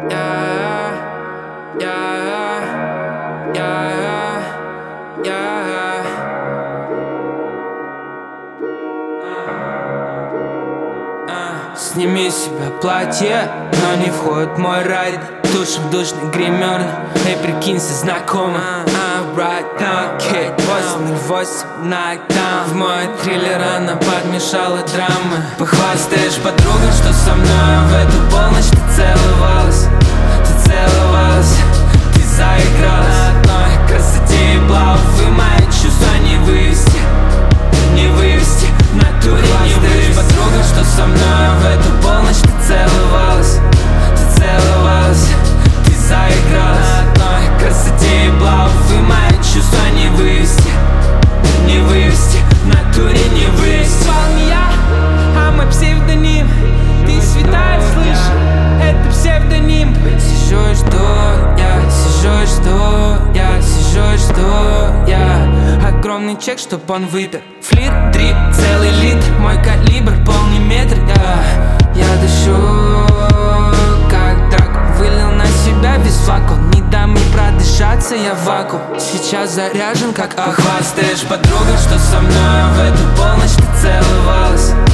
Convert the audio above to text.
Сними с себя платье, но не входит в мой райд. Тушь в душный гримерный, эй, прикинься знакомым. I'm right now, kid, 808 knockdown. В мой триллер она подмешала драмы. Похвастаешь подругой, что со мной в эту полночь ты целовалась. Ты целовалась, ты заигралась на одной красоте и плавы. Мои чувства не вывести, не вывести, в натуре не вывести. Подруга, что со мной в эту полночь ты целовалась. Ты целовалась, ты заигралась на одной красоте и плавы. Мои чувства не вывести, не вывести, в натуре не вывести. Звал не я, а мой псевдоним. Ты святая, слышь, это псевдоним. Сижу и жду, я сижу и жду, я сижу и жду, я. Огромный чек, чтоб он выпер. Флир, дрип, целый литр, мой калибр, полный метр. Я дышу, как драк, вылил на себя весь флакон. Не дам мне продышаться, я в вакуум. Сейчас заряжен, как ахвастаешь подруга, что со мной в эту полночь ты целовалась.